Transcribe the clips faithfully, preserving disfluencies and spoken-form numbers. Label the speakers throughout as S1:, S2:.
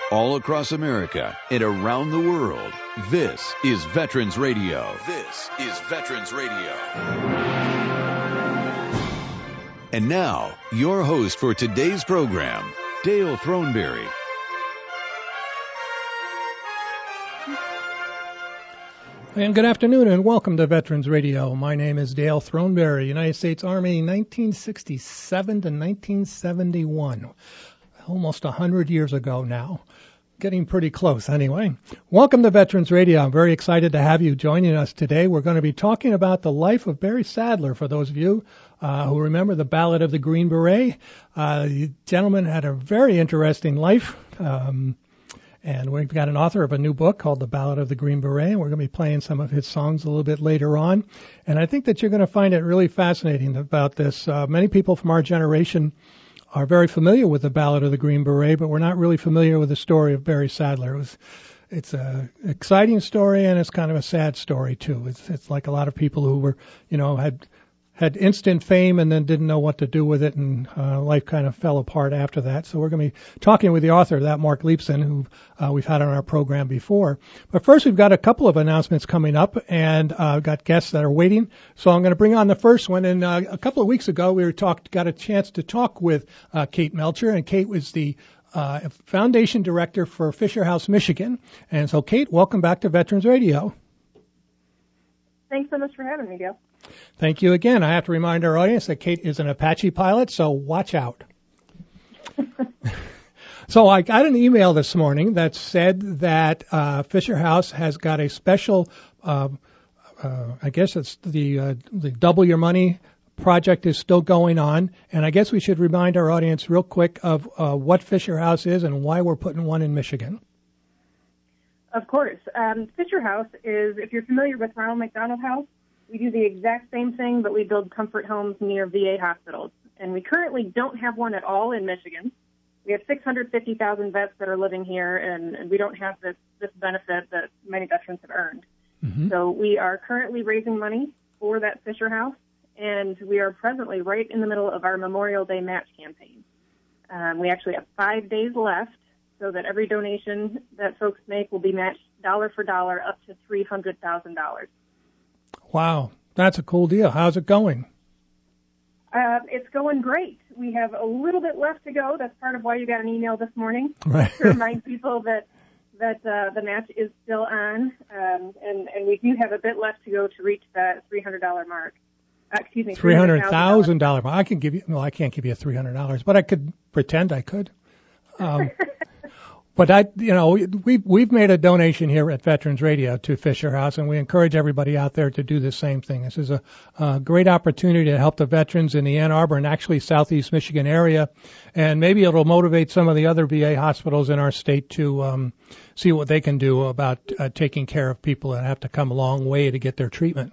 S1: all across America and around the world. This is Veterans Radio. This is Veterans Radio. And now, your host for today's program, Dale Throneberry.
S2: And good afternoon and welcome to Veterans Radio. My name is Dale Throneberry, United States Army, nineteen sixty-seven to nineteen seventy-one. Almost one hundred years ago now. Getting pretty close anyway. Welcome to Veterans Radio. I'm very excited to have you joining us today. We're going to be talking about the life of Barry Sadler, for those of you uh, who remember the Ballad of the Green Beret. Uh, the gentleman had a very interesting life. Um, And we've got an author of a new book called The Ballad of the Green Beret, and we're going to be playing some of his songs a little bit later on. And I think that you're going to find it really fascinating about this. Uh, many people from our generation are very familiar with The Ballad of the Green Beret, but we're not really familiar with the story of Barry Sadler. It was, it's an exciting story, and it's kind of a sad story, too. It's, it's like a lot of people who were, you know, had had instant fame and then didn't know what to do with it, and uh, life kind of fell apart after that. So we're going to be talking with the author of that, Mark Leibsohn, who uh, we've had on our program before. But first, we've got a couple of announcements coming up, and uh, I've got guests that are waiting. So I'm going to bring on the first one. And uh, a couple of weeks ago, we were talked, got a chance to talk with uh, Kate Melcher, and Kate was the uh, foundation director for Fisher House, Michigan. And so, Kate, welcome back to Veterans Radio.
S3: Thanks so much for having me, Dale.
S2: Thank you again. I have to remind our audience that Kate is an Apache pilot, so watch out. So I got an email this morning that said that uh, Fisher House has got a special, uh, uh, I guess it's the, uh, the Double Your Money project is still going on, and I guess we should remind our audience real quick of uh, what Fisher House is and why we're putting one in Michigan.
S3: Of course. Um, Fisher House is, if you're familiar with Ronald McDonald House, we do the exact same thing, but we build comfort homes near V A hospitals. And we currently don't have one at all in Michigan. We have six hundred fifty thousand vets that are living here, and, and we don't have this, this benefit that many veterans have earned. Mm-hmm. So we are currently raising money for that Fisher House, and we are presently right in the middle of our Memorial Day match campaign. Um, we actually have five days left, so that every donation that folks make will be matched dollar for dollar up to three hundred thousand dollars.
S2: Wow, that's a cool deal. How's it going?
S3: Uh, it's going great. We have a little bit left to go. That's part of why you got an email this morning
S2: right.
S3: to remind people that that uh, the match is still on, um, and, and we do have a bit left to go to reach that three hundred dollars mark. Uh, excuse me,
S2: three hundred thousand dollars mark. I can give you, well, I can't give you a three hundred dollars, but I could pretend I could. Um, But I, you know, we've we've made a donation here at Veterans Radio to Fisher House, and we encourage everybody out there to do the same thing. This is a, a great opportunity to help the veterans in the Ann Arbor and actually Southeast Michigan area, and maybe it'll motivate some of the other V A hospitals in our state to um, see what they can do about uh, taking care of people that have to come a long way to get their treatment.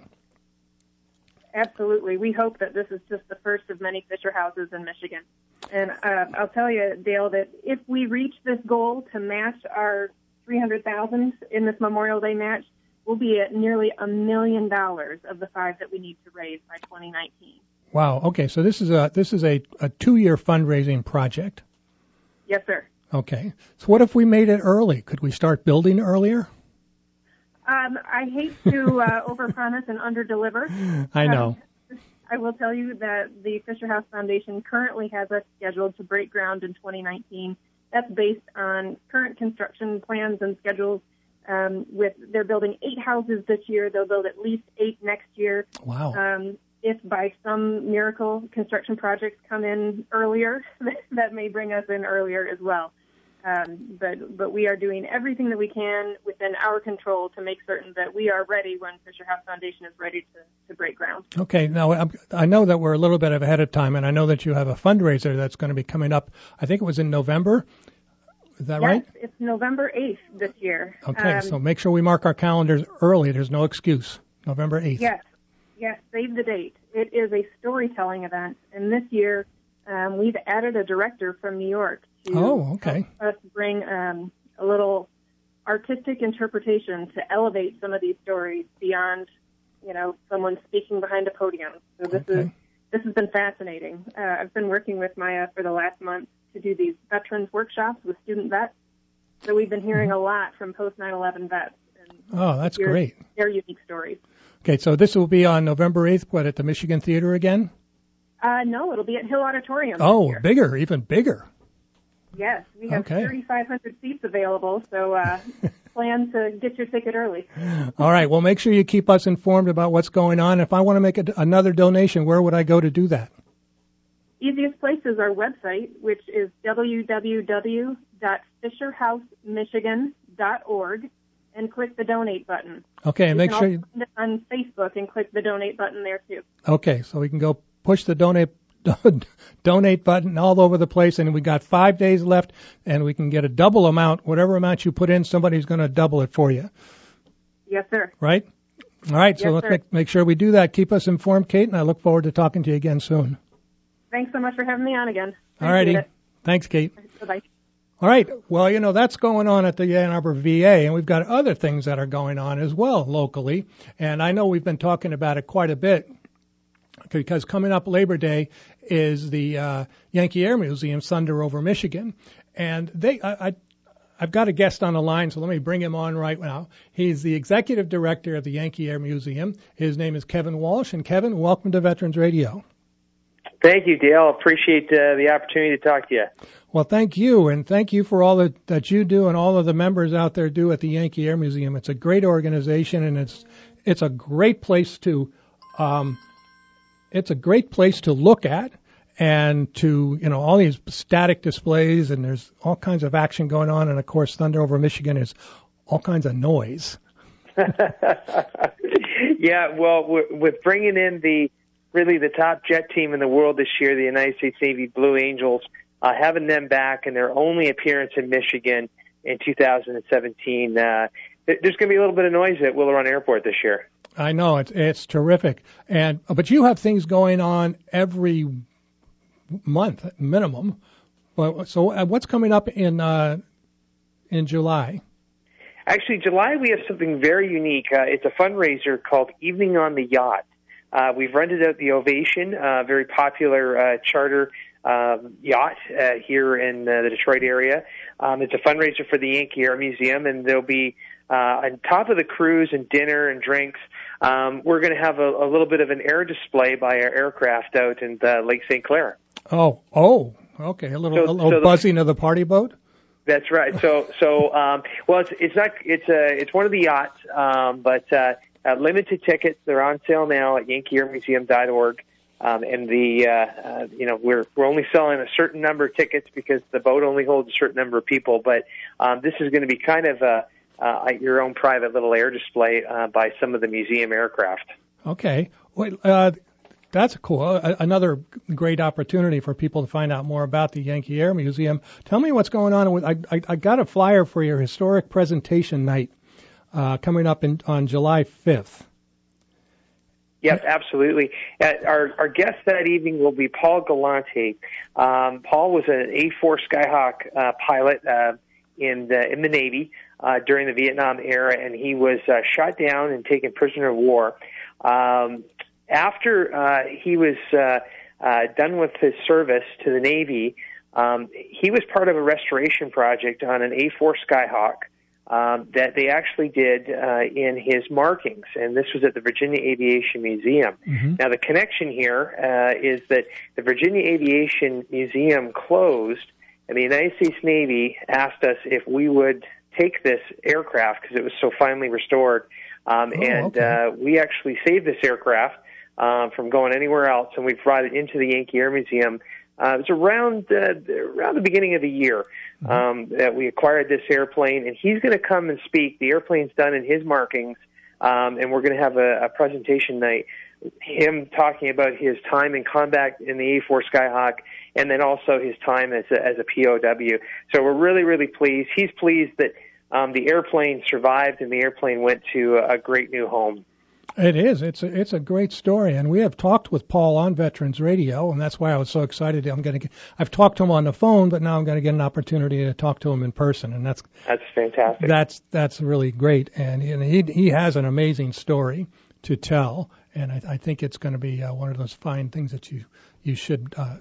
S3: Absolutely. We hope that this is just the first of many Fisher Houses in Michigan. And uh, I'll tell you, Dale, that if we reach this goal to match our three hundred thousand dollars in this Memorial Day match, we'll be at nearly a million dollars of the five that we need to raise by twenty nineteen.
S2: Wow. Okay. So this is a this is a, a two-year fundraising project.
S3: Yes, sir.
S2: Okay. So what if we made it early? Could we start building earlier?
S3: Um, I hate to uh, overpromise and underdeliver.
S2: I know.
S3: Um, I will tell you that the Fisher House Foundation currently has us scheduled to break ground in twenty nineteen. That's based on current construction plans and schedules. Um, with they're building eight houses this year. They'll build at least eight next year.
S2: Wow.
S3: Um, if by some miracle construction projects come in earlier, that may bring us in earlier as well. Um, but but we are doing everything that we can within our control to make certain that we are ready when Fisher House Foundation is ready to, to break ground.
S2: Okay. Now, I'm, I know that we're a little bit ahead of time, and I know that you have a fundraiser that's going to be coming up. I think it was in November. Is that
S3: yes,
S2: right?
S3: It's November eighth this year.
S2: Okay.
S3: Um,
S2: so make sure we mark our calendars early. There's no excuse. November eighth.
S3: Yes. Yes. Save the date. It is a storytelling event, and this year um, we've added a director from New York to
S2: oh, okay.
S3: help us bring um, a little artistic interpretation to elevate some of these stories beyond, you know, someone speaking behind a podium. So this
S2: okay.
S3: is this has been fascinating. Uh, I've been working with Maya for the last month to do these veterans workshops with student vets. So we've been hearing a lot from post nine eleven vets. And
S2: oh, that's great.
S3: Their unique stories.
S2: Okay, so this will be on November eighth, what, at the Michigan Theater again?
S3: Uh, no, it'll be at Hill Auditorium.
S2: Oh, bigger, even bigger.
S3: Yes, we have
S2: okay.
S3: thirty-five hundred seats available, so uh, plan to get your ticket early.
S2: All right, well, make sure you keep us informed about what's going on. If I want to make a, another donation, where would I go to do that?
S3: Easiest place is our website, which is w w w dot fisher house michigan dot org, and click the donate button.
S2: Okay, and make
S3: sure
S2: you
S3: find it on Facebook and click the donate button there too.
S2: Okay, so we can go push the donate donate button all over the place, and we got five days left, and we can get a double amount. Whatever amount you put in, somebody's going to double it for you.
S3: Yes, sir.
S2: Right? All right, so
S3: yes,
S2: let's
S3: sir.
S2: make, make sure we do that. Keep us informed, Kate, and I look forward to talking to you again soon.
S3: Thanks so much for having me on again.
S2: All righty.
S3: It.
S2: Thanks, Kate.
S3: Bye-bye.
S2: All right. Well, you know, that's going on at the Ann Arbor V A, and we've got other things that are going on as well locally. And I know we've been talking about it quite a bit because coming up Labor Day is the uh, Yankee Air Museum Thunder over Michigan. And they, I, I, I've got a guest on the line, so let me bring him on right now. He's the executive director of the Yankee Air Museum. His name is Kevin Walsh. And Kevin, welcome to Veterans Radio.
S4: Thank you, Dale. Appreciate uh, the opportunity to talk to you.
S2: Well, thank you, and thank you for all that, that you do and all of the members out there do at the Yankee Air Museum. It's a great organization, and it's it's a great place to um, it's a great place to look at and to, you know, all these static displays, and there's all kinds of action going on, and of course, Thunder over Michigan is all kinds of noise.
S4: Yeah, well, with bringing in the really the top jet team in the world this year, the United States Navy Blue Angels, uh, having them back and their only appearance in Michigan in two thousand seventeen, uh, there's going to be a little bit of noise at Willow Run Airport this year.
S2: I know, it's it's terrific, and but you have things going on every month minimum. Well, so uh, what's coming up in uh, in July?
S4: Actually, July we have something very unique. Uh, it's a fundraiser called Evening on the Yacht. Uh, we've rented out the Ovation, a uh, very popular uh, charter uh, yacht uh, here in uh, the Detroit area. Um, it's a fundraiser for the Yankee Air Museum, and there'll be, uh, on top of the cruise and dinner and drinks, um, we're going to have a, a little bit of an air display by our aircraft out in uh, Lake Saint Clair.
S2: Oh, oh, okay, a little,
S4: so,
S2: a little
S4: so
S2: buzzing
S4: the,
S2: of the party boat.
S4: That's right. So, so um, well, it's it's not it's a it's one of the yachts, um, but. Uh, Uh, limited tickets. They're on sale now at yankee air museum dot org. Um, and the, uh, uh, you know, we're, we're only selling a certain number of tickets because the boat only holds a certain number of people. But, um, this is going to be kind of, a, uh, your own private little air display, uh, by some of the museum aircraft.
S2: Okay. Well, uh, that's cool. Uh, another great opportunity for people to find out more about the Yankee Air Museum. Tell me what's going on with, I, I, I got a flyer for your historic presentation night. Uh, coming up in, on July fifth.
S4: Yep, absolutely. Uh, our, our guest that evening will be Paul Galante. Um, Paul was an A four Skyhawk uh, pilot uh, in the in the Navy uh, during the Vietnam era, and he was uh, shot down and taken prisoner of war. Um, after uh, he was uh, uh, done with his service to the Navy, um, he was part of a restoration project on an A four Skyhawk. Um, that they actually did uh, in his markings, and this was at the Virginia Aviation Museum. Mm-hmm. Now, the connection here uh, is that the Virginia Aviation Museum closed, and the United States Navy asked us if we would take this aircraft because it was so finely restored, um,
S2: oh,
S4: and
S2: okay.
S4: uh, we actually saved this aircraft uh, from going anywhere else, and we brought it into the Yankee Air Museum. Uh, it was around uh, around the beginning of the year um, that we acquired this airplane, and he's going to come and speak. The airplane's done in his markings, um, and we're going to have a, a presentation night, him talking about his time in combat in the A four Skyhawk, and then also his time as a, as a P O W. So we're really, really pleased. He's pleased that um, the airplane survived and the airplane went to a, a great new home.
S2: It is. It's a, it's a great story, and we have talked with Paul on Veterans Radio, and that's why I was so excited. I'm going to. I've talked to him on the phone, but now I'm going to get an opportunity to talk to him in person, and that's
S4: that's fantastic.
S2: That's that's really great, and, and he he has an amazing story to tell, and I, I think it's going to be uh, one of those fine things that you you should uh,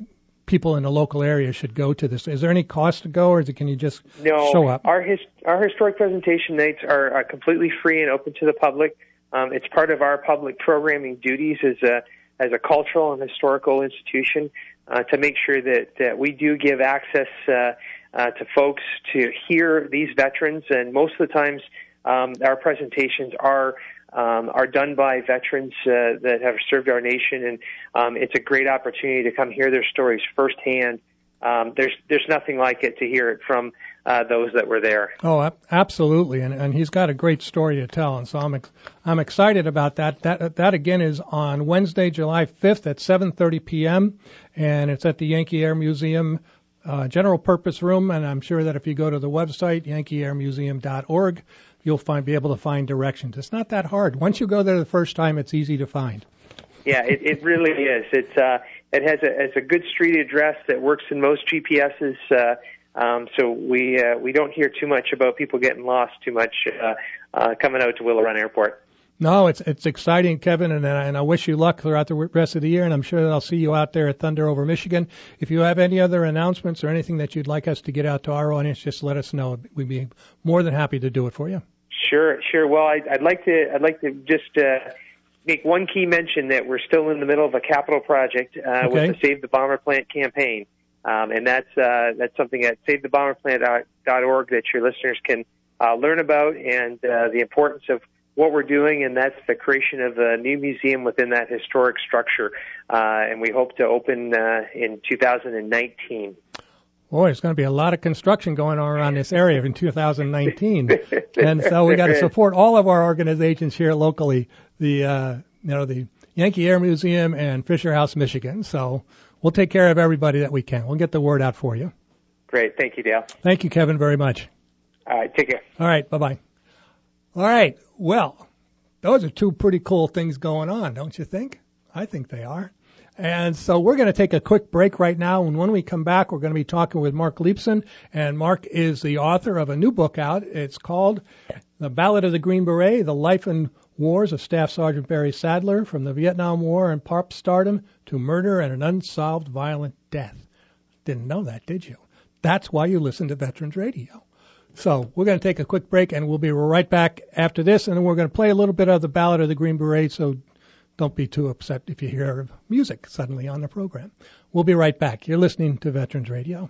S2: people in the local area should go to this? Is there any cost to go, or is it, can you just
S4: no,
S2: show up?
S4: Our his, our historic presentation nights are, are completely free and open to the public. Um, it's part of our public programming duties as a as a cultural and historical institution uh, to make sure that, that we do give access uh, uh, to folks to hear these veterans. And most of the times, um, our presentations are um, are done by veterans uh, that have served our nation, and um, it's a great opportunity to come hear their stories firsthand. Um, there's there's nothing like it to hear it from uh, those that were there.
S2: Oh, absolutely, and and he's got a great story to tell, and so I'm ex- I'm excited about that. That that again is on Wednesday, July fifth at seven thirty p.m. and it's at the Yankee Air Museum uh, general purpose room. And I'm sure that if you go to the website yankee air museum dot org, you'll find be able to find directions. It's not that hard. Once you go there the first time, it's easy to find.
S4: Yeah, it, it really is. It's uh, it has a, has a good street address that works in most G P S's. Uh, um, so we uh, we don't hear too much about people getting lost too much uh, uh, coming out to Willow Run Airport.
S2: No, it's it's exciting, Kevin, and and I wish you luck throughout the rest of the year. And I'm sure that I'll see you out there at Thunder Over Michigan. If you have any other announcements or anything that you'd like us to get out to our audience, just let us know. We'd be more than happy to do it for you.
S4: Sure, sure. Well, I'd, I'd like to I'd like to just. Uh, make one key mention that we're still in the middle of a capital project uh,
S2: okay.
S4: with the Save the Bomber Plant campaign, um, and that's uh, that's something at save the bomber plant dot org that your listeners can uh, learn about, and uh, the importance of what we're doing, and that's the creation of a new museum within that historic structure, uh, and we hope to open uh, in two thousand nineteen.
S2: Boy, there's going to be a lot of construction going on around this area in two thousand nineteen, and so we got to support all of our organizations here locally. The uh, you know the Yankee Air Museum and Fisher House, Michigan. So we'll take care of everybody that we can. We'll get the word out for you.
S4: Great, thank you, Dale.
S2: Thank you, Kevin, very much.
S4: All right, take care.
S2: All right, bye bye. All right, well, those are two pretty cool things going on, don't you think? I think they are. And so we're going to take a quick break right now, and when we come back, we're going to be talking with Mark Leibson, and Mark is the author of a new book out. It's called The Ballad of the Green Beret, The Life and Wars of Staff Sergeant Barry Sadler, from the Vietnam War and pop stardom to murder and an unsolved violent death. Didn't know that, did you? That's why you listen to Veterans Radio. So we're going to take a quick break, and we'll be right back after this, and then we're going to play a little bit of The Ballad of the Green Beret, so don't be too upset if you hear music suddenly on the program. We'll be right back. You're listening to Veterans Radio.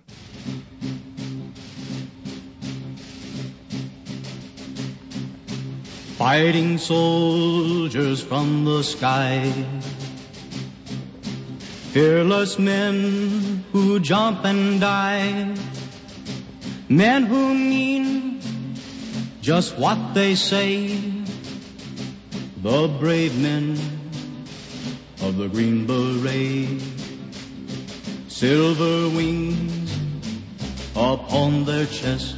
S5: Fighting soldiers from the sky, fearless men who jump and die, men who mean just what they say, the brave men of the Green Beret. Silver wings upon their chest,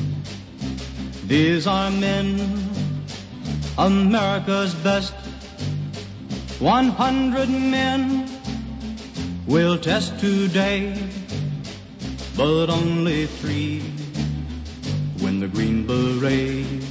S5: these are men, America's best. One hundred men will test today, but only three win the Green Beret.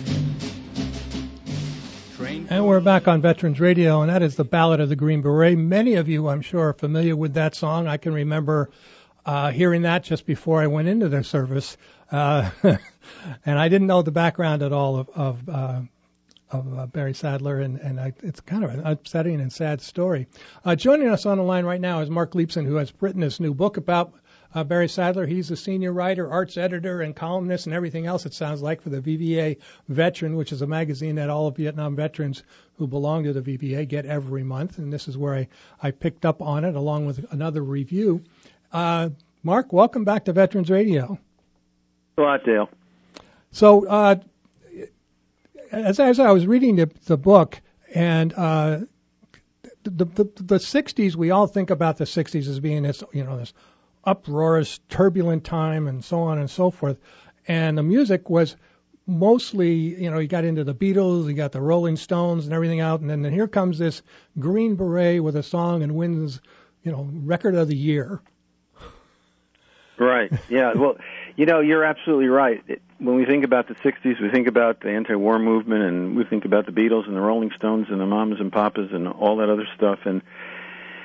S2: And we're back on Veterans Radio, and that is The Ballad of the Green Beret. Many of you, I'm sure, are familiar with that song. I can remember uh, hearing that just before I went into the service, uh, and I didn't know the background at all of, of uh, of uh, Barry Sadler, and, and I, it's kind of an upsetting and sad story. Uh, joining us on the line right now is Mark Leibson, who has written this new book about uh, Barry Sadler. He's a senior writer, arts editor, and columnist, and everything else, it sounds like, for the V B A Veteran, which is a magazine that all of Vietnam veterans who belong to the V B A get every month, and this is where I, I picked up on it, along with another review. Uh, Mark, welcome back to Veterans Radio.
S6: Thanks a lot, Dale.
S2: So, uh, As, as I was reading the, the book, and uh, the, the the sixties, we all think about the sixties as being this, you know, this uproarious, turbulent time, and so on and so forth. And the music was mostly, you know, you got into the Beatles, you got the Rolling Stones, and everything out, and then here comes this Green Beret with a song and wins, you know, record of the year.
S6: Right. Yeah. Well, you know, you're absolutely right. It, when we think about the sixties, we think about the anti-war movement, and we think about the Beatles and the Rolling Stones and the Mamas and Papas and all that other stuff. And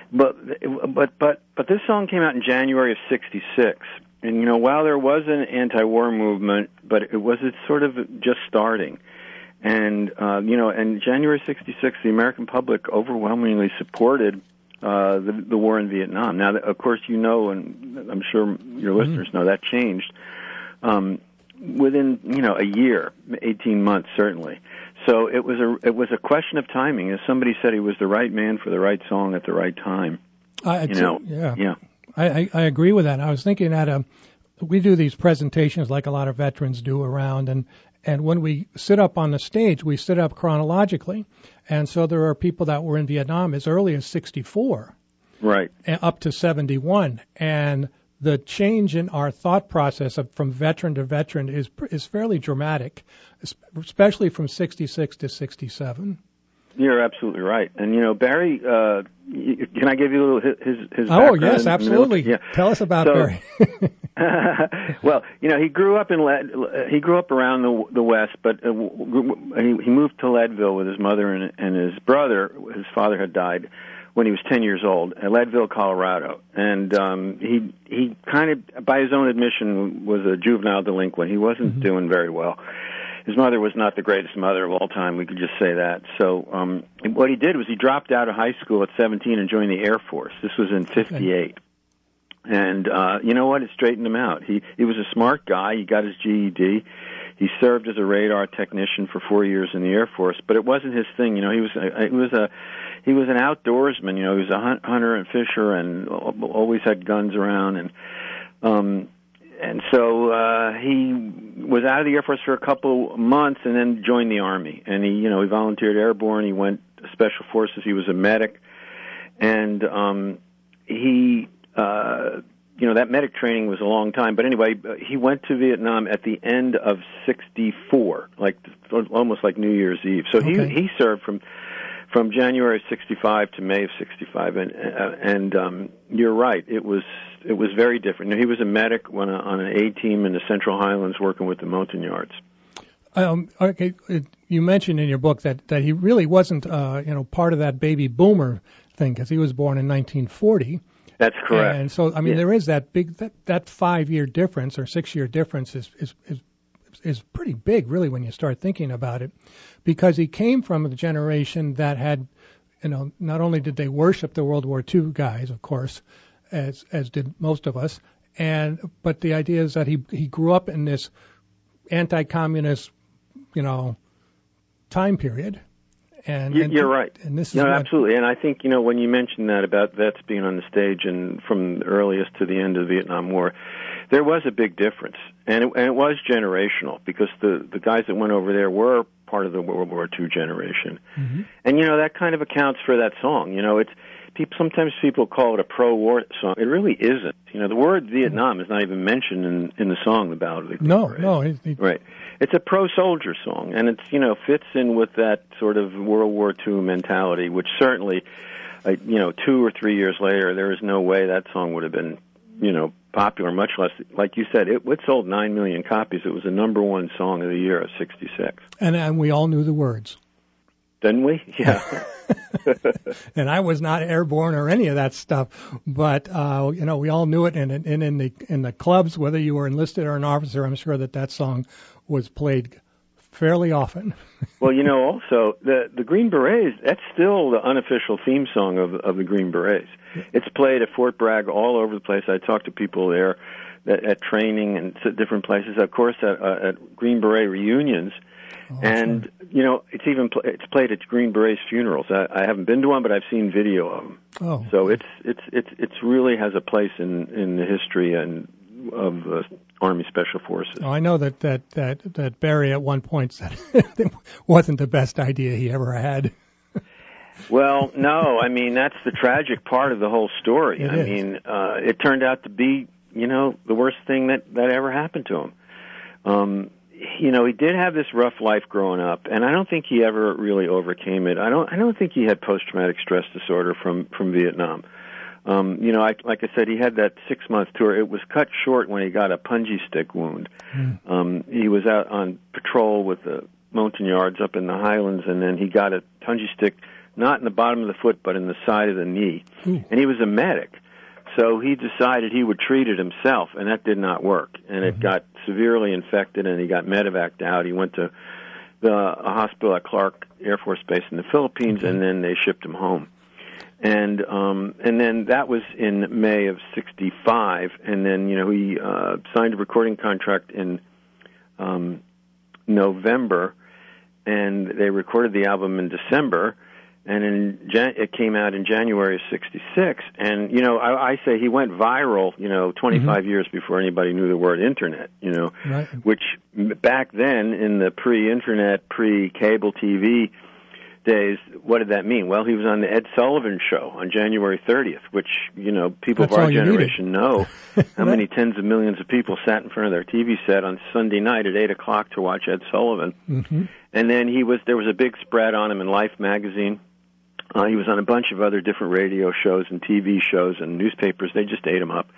S6: but but but but this song came out in January of sixty-six, and you know, while there was an anti-war movement, but it was it's sort of just starting. And, uh, you know, in January sixty-six, the American public overwhelmingly supported uh, the, the war in Vietnam. Now, of course, you know, and I'm sure your mm-hmm. listeners know, that changed um, within, you know, a year, eighteen months, certainly. So it was a it was a question of timing. As somebody said, he was the right man for the right song at the right time.
S2: I,
S6: you know,
S2: yeah,
S6: yeah.
S2: I, I, I agree with that. I was thinking that um, we do these presentations like a lot of veterans do around, and And when we sit up on the stage, we sit up chronologically. And so there are people that were in Vietnam as early as sixty-four.
S6: Right.
S2: Up to seventy-one. And the change in our thought process of, from veteran to veteran is is fairly dramatic, especially from sixty-six to sixty-seven.
S6: You're absolutely right. And, you know, Barry, uh, can I give you a little his, his
S2: Oh, yes, absolutely.
S6: Yeah.
S2: Tell us about
S6: so,
S2: Barry.
S6: Well, you know, he grew up in Lead, he grew up around the the West, but uh, he, he moved to Leadville with his mother and, and his brother. His father had died when he was ten years old, in Leadville, Colorado. And um, he he kind of, by his own admission, was a juvenile delinquent. He wasn't mm-hmm. doing very well. His mother was not the greatest mother of all time, we could just say that. So um, what he did was he dropped out of high school at seventeen and joined the Air Force. This was in fifty-eight. Okay. And uh, you know what? It straightened him out. He he was a smart guy. He got his G E D. He served as a radar technician for four years in the Air Force, but it wasn't his thing. You know, he was a, he was a he was an outdoorsman. You know, he was a hunter and fisher, and always had guns around. And um, and so uh, he was out of the Air Force for a couple of months, and then joined the Army. And he, you know, he volunteered airborne. He went to Special Forces. He was a medic, and um, he. Uh, you know, that medic training was a long time. But anyway, he went to Vietnam at the end of sixty-four, like almost like New Year's Eve. So okay. he he served from from January of sixty-five to May of sixty-five. And uh, and um, you're right, it was it was very different. He was a medic on, a, on an A team in the Central Highlands working with the Montagnards.
S2: Um, okay, you mentioned in your book that, that he really wasn't, uh, you know, part of that baby boomer thing because he was born in nineteen forty.
S6: That's correct.
S2: And so, I mean,
S6: yeah.
S2: there is that big, that, that five-year difference or six-year difference is, is, is, is pretty big, really, when you start thinking about it, because he came from a generation that had, you know, not only did they worship the World War Two guys, of course, as, as did most of us, and, but the idea is that he, he grew up in this anti-communist, you know, time period. And, and
S6: you're right.
S2: And this is
S6: no,
S2: what,
S6: absolutely. And I think, you know, when you mentioned that about vets being on the stage and from the earliest to the end of the Vietnam War, there was a big difference. And it, and it was generational because the, the guys that went over there were part of the World War Two generation. Mm-hmm. And, you know, that kind of accounts for that song. You know, it's people, sometimes people call it a pro-war song. It really isn't. You know, the word Vietnam is not even mentioned in, in the song about it.
S2: No, no. It, it,
S6: right. It's a pro-soldier song, and it's, you know, fits in with that sort of World War Two mentality, which certainly, uh, you know, two or three years later, there is no way that song would have been, you know, popular, much less, like you said, it, it sold nine million copies. It was the number one song of the year of sixty-six.
S2: And, and we all knew the words.
S6: Didn't we? Yeah.
S2: And I was not airborne or any of that stuff, but uh, you know, we all knew it. And, and in the in the clubs, whether you were enlisted or an officer, I'm sure that that song was played fairly often.
S6: Well, you know, also the the Green Berets, that's still the unofficial theme song of of the Green Berets. It's played at Fort Bragg all over the place. I talked to people there at, at training and at different places. Of course, at, uh, at Green Beret reunions. Oh, and sure. You know, it's even pl- it's played at Green Berets funerals. I, I haven't been to one, but I've seen video of them.
S2: Oh,
S6: so it's it's it's it's really has a place in in the history and of uh, Army Special Forces.
S2: Oh, I know that that that that Barry at one point said it wasn't the best idea he ever had.
S6: Well, no, I mean that's the tragic part of the whole story.
S2: It
S6: I
S2: is.
S6: mean, uh, it turned out to be, you know, the worst thing that that ever happened to him. Um, You know, he did have this rough life growing up, and I don't think he ever really overcame it. I don't. I don't think he had post-traumatic stress disorder from from Vietnam. Um, you know, I, like I said, he had that six-month tour. It was cut short when he got a punji stick wound. Mm. Um, he was out on patrol with the Montagnards up in the Highlands, and then he got a punji stick not in the bottom of the foot, but in the side of the knee.
S2: Ooh.
S6: And he was a medic. So he decided he would treat it himself, and that did not work. And it mm-hmm. got severely infected, and he got medevaced out. He went to the a hospital at Clark Air Force Base in the Philippines, okay. and then they shipped him home. And um, and then that was in May of sixty-five, and then, you know, he uh, signed a recording contract in um, November, and they recorded the album in December. And in Jan- it came out in January of sixty-six. And, you know, I, I say he went viral, you know, twenty-five mm-hmm. years before anybody knew the word Internet, you know,
S2: right.
S6: which back then in the pre-Internet, pre-cable T V days, what did that mean? Well, he was on the Ed Sullivan Show on January thirtieth, which, you know, people
S2: That's
S6: of our
S2: all you
S6: generation
S2: needed.
S6: know how many tens of millions of people sat in front of their T V set on Sunday night at eight o'clock to watch Ed Sullivan.
S2: Mm-hmm.
S6: And then he was there was a big spread on him in Life magazine. Uh, he was on a bunch of other different radio shows and T V shows and newspapers. They just ate him up.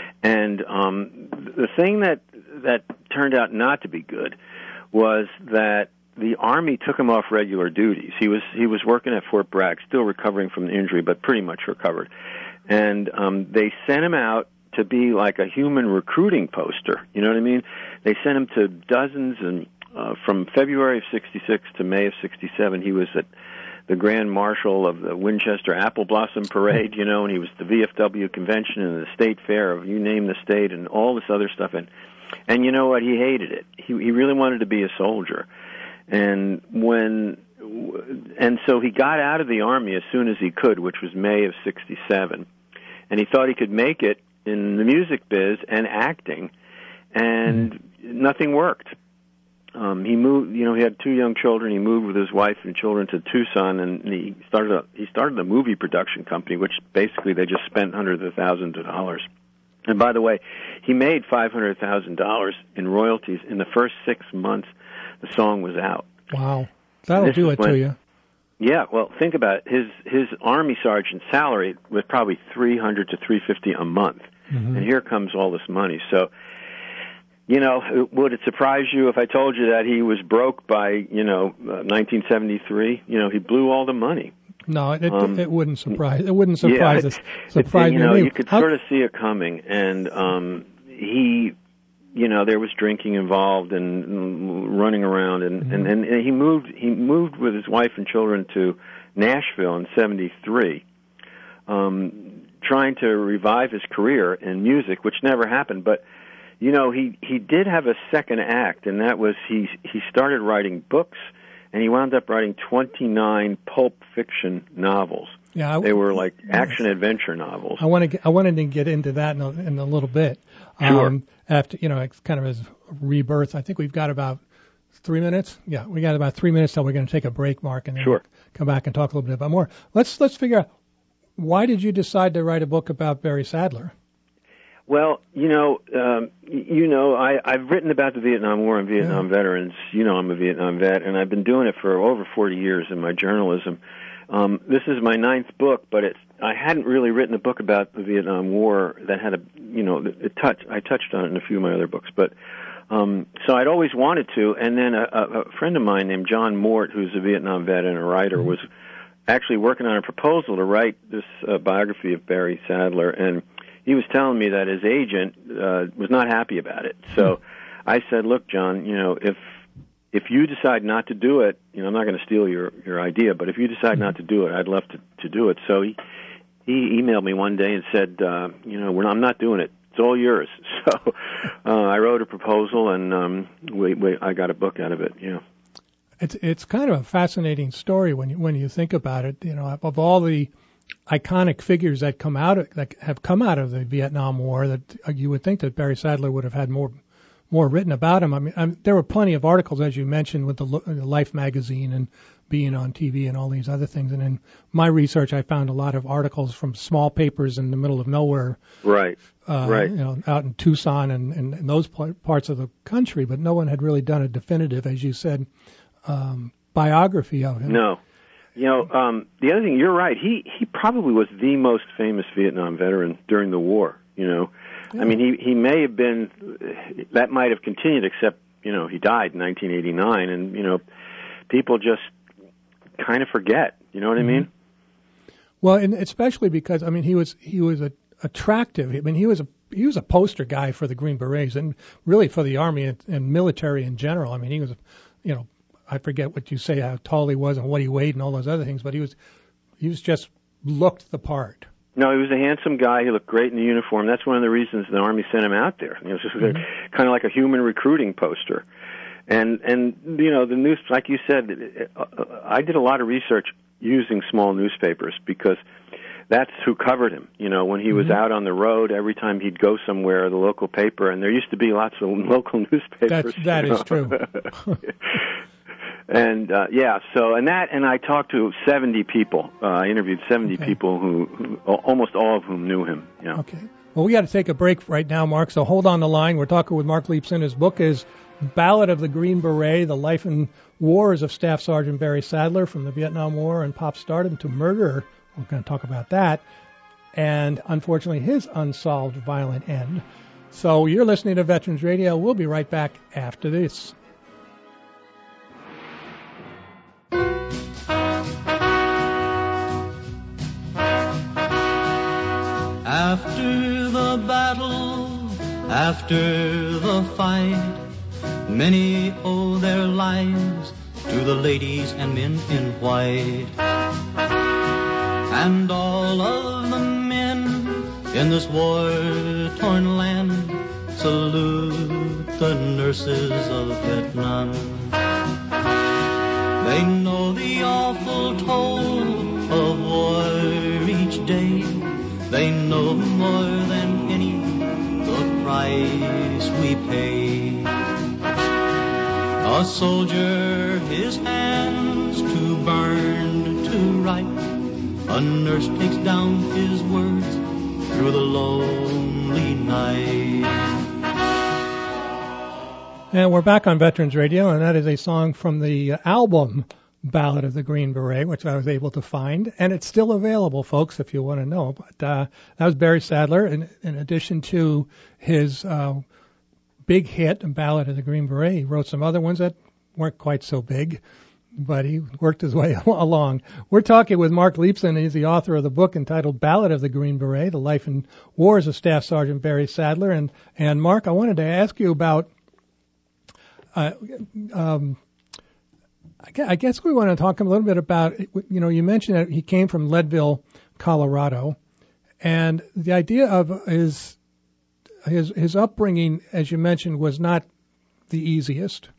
S6: And um, the thing that that turned out not to be good was that the Army took him off regular duties. He was he was working at Fort Bragg, still recovering from the injury, but pretty much recovered. And um, they sent him out to be like a human recruiting poster. You know what I mean? They sent him to dozens, and uh, from February of sixty-six to May of sixty-seven, he was at the Grand Marshal of the Winchester Apple Blossom Parade, you know, and he was at the V F W convention and the State Fair of you name the state and all this other stuff. And and you know what? He hated it. He he really wanted to be a soldier. And when and so he got out of the Army as soon as he could, which was May of sixty-seven. And he thought he could make it in the music biz and acting, and mm-hmm. nothing worked. Um, he moved, you know, he had two young children. He moved with his wife and children to Tucson, and he started a, he started a movie production company, which basically they just spent hundreds of thousands of dollars. And by the way, he made five hundred thousand dollars in royalties in the first six months the song was out.
S2: Wow. That'll
S6: this
S2: do it
S6: when,
S2: to you.
S6: Yeah, well, think about it. His his Army sergeant salary was probably three hundred to three fifty a month. Mm-hmm. And here comes all this money. So, you know, would it surprise you if I told you that he was broke by, you know, uh, nineteen seventy-three? You know, he blew all the money.
S2: No, it,
S6: um,
S2: it wouldn't surprise. It wouldn't surprise
S6: yeah,
S2: us. Surprise
S6: you know,
S2: me.
S6: You could
S2: How,
S6: sort of see it coming, and um, he, you know, there was drinking involved and running around, and, mm-hmm. and, and he moved. He moved with his wife and children to Nashville in seventy-three, um, trying to revive his career in music, which never happened, but. You know, he, he did have a second act, and that was he he started writing books, and he wound up writing twenty-nine pulp fiction novels.
S2: Yeah, I,
S6: they were like action adventure novels.
S2: I want to I wanted to get into that in a, in a little bit.
S6: Sure.
S2: Um, after you know, it's kind of his rebirth. I think we've got about three minutes. Yeah, we got about three minutes, so we're going to take a break, Mark, and then
S6: sure.
S2: come back and talk a little bit about more. Let's let's figure out, why did you decide to write a book about Barry Sadler?
S6: Well, you know, um, you know, I, I've written about the Vietnam War and Vietnam yeah. veterans. You know, I'm a Vietnam vet, and I've been doing it for over forty years in my journalism. Um, this is my ninth book, but it's I hadn't really written a book about the Vietnam War that had a, you know, it touched. I touched on it in a few of my other books, but um, so I'd always wanted to. And then a, a friend of mine named John Mort, who's a Vietnam vet and a writer, was actually working on a proposal to write this uh, biography of Barry Sadler, and he was telling me that his agent uh, was not happy about it. So I said, look, John, you know, if if you decide not to do it, you know, I'm not going to steal your, your idea, but if you decide not to do it, I'd love to, to do it. So he, he emailed me one day and said, uh, you know, we're not, I'm not doing it. It's all yours. So uh, I wrote a proposal, and um, we, we, I got a book out of it, you know.
S2: It's it's kind of a fascinating story when you when you think about it. You know, of all the iconic figures that come out of, that have come out of the Vietnam War, that you would think that Barry Sadler would have had more more written about him. I mean, I mean there were plenty of articles, as you mentioned, with the, the Life magazine and being on T V and all these other things. And in my research, I found a lot of articles from small papers in the middle of nowhere,
S6: right,
S2: uh,
S6: right,
S2: you know, out in Tucson and, and, and those parts of the country. But no one had really done a definitive, as you said, um, biography of him.
S6: No. You know, um, the other thing, you're right. He he probably was the most famous Vietnam veteran during the war. You know, yeah. I mean, he he may have been. That might have continued, except you know he died in nineteen eighty-nine, and you know, people just kind of forget. You know what
S2: mm-hmm.
S6: I mean?
S2: Well, and especially because I mean he was he was a, attractive. I mean he was a he was a poster guy for the Green Berets and really for the Army and, and military in general. I mean he was, you know, I forget what you say how tall he was and what he weighed and all those other things, but he was he was just looked the part.
S6: No, he was a handsome guy. He looked great in the uniform. That's one of the reasons the Army sent him out there. It was just mm-hmm. a, kind of like a human recruiting poster. And and you know the news, like you said, it, uh, I did a lot of research using small newspapers because that's who covered him. You know, when he was mm-hmm. out on the road, every time he'd go somewhere, the local paper, and there used to be lots of local newspapers.
S2: That's, that is true.
S6: And uh, yeah, so and that, and I talked to seventy people. Uh, I interviewed seventy okay. people who, who, almost all of whom knew him. You know.
S2: Okay. Well, we got to take a break right now, Mark. So hold on the line. We're talking with Mark Leibsohn. His book is Ballad of the Green Beret: The Life and Wars of Staff Sergeant Barry Sadler from the Vietnam War and pop stardom to murder. We're going to talk about that, and unfortunately, his unsolved violent end. So you're listening to Veterans Radio. We'll be right back after this.
S5: After the battle, after the fight, many owe their lives to the ladies and men in white. And all of the men in this war-torn land salute the nurses of Vietnam. They know the awful toll of war each day. They know more than any the price we pay. A soldier, his hands too burned to write. A nurse takes down his words through the lonely night.
S2: And we're back on Veterans Radio, and that is a song from the album Ballad of the Green Beret, which I was able to find, and it's still available, folks, if you want to know. But uh, that was Barry Sadler, in, in addition to his uh, big hit, Ballad of the Green Beret. He wrote some other ones that weren't quite so big, but he worked his way along. We're talking with Mark Leibsohn. He's the author of the book entitled Ballad of the Green Beret: The Life and Wars of Staff Sergeant Barry Sadler. And, and Mark, I wanted to ask you about uh, um, I guess we want to talk a little bit about, you know, you mentioned that he came from Leadville, Colorado, and the idea of his his his upbringing, as you mentioned, was not the easiest.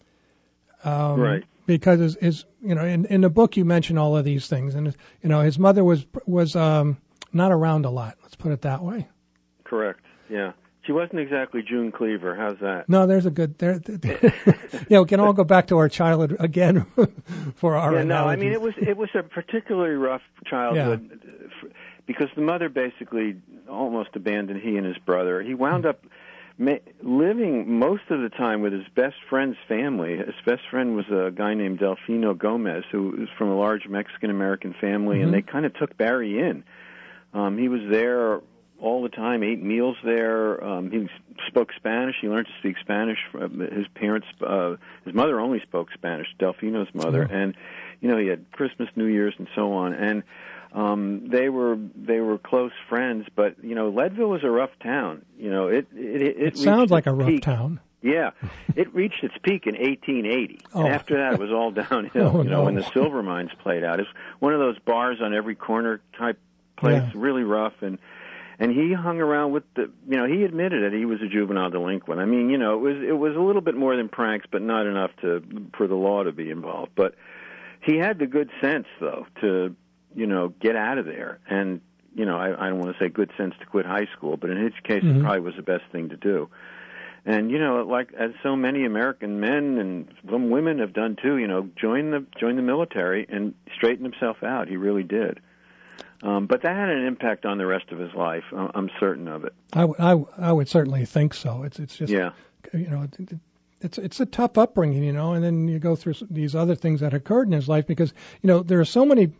S2: Um,
S6: right.
S2: Because his, his you know, in, in the book you mention all of these things, and you know, his mother was was um, not around a lot. Let's put it that way.
S6: Correct. Yeah. She wasn't exactly June Cleaver. How's that?
S2: No, there's a good. There, yeah, we can all go back to our childhood again for our.
S6: Yeah,
S2: analogies.
S6: no, I mean it was it was a particularly rough childhood yeah. because the mother basically almost abandoned he and his brother. He wound up ma- living most of the time with his best friend's family. His best friend was a guy named Delfino Gomez, who was from a large Mexican American family, mm-hmm. and they kind of took Barry in. Um, he was there all the time, ate meals there. Um, he spoke Spanish. He learned to speak Spanish. His parents, uh, his mother only spoke Spanish, Delfino's mother, mm-hmm. and you know he had Christmas, New Year's, and so on. And um, they were they were close friends. But you know, Leadville was a rough town. You know, it it it,
S2: it sounds like a rough
S6: peak.
S2: town.
S6: Yeah, it reached its peak in eighteen eighty,
S2: oh.
S6: and after that it was all downhill.
S2: Oh,
S6: you know,
S2: no.
S6: when the silver mines played out, it's one of those bars on every corner type place,
S2: yeah.
S6: really rough and. And he hung around with the, you know, he admitted it. He was a juvenile delinquent. I mean, you know, it was it was a little bit more than pranks, but not enough to for the law to be involved. But he had the good sense, though, to, you know, get out of there. And, you know, I, I don't want to say good sense to quit high school, but in his case, mm-hmm. it probably was the best thing to do. And, you know, like as so many American men and some women have done too, you know, join the join the military and straighten himself out. He really did. Um, but that had an impact on the rest of his life. I'm certain of it.
S2: I, w- I, w- I would certainly think so. It's it's just,
S6: yeah.
S2: you know, it, it's it's a tough upbringing, you know, and then you go through these other things that occurred in his life because, you know, there are so many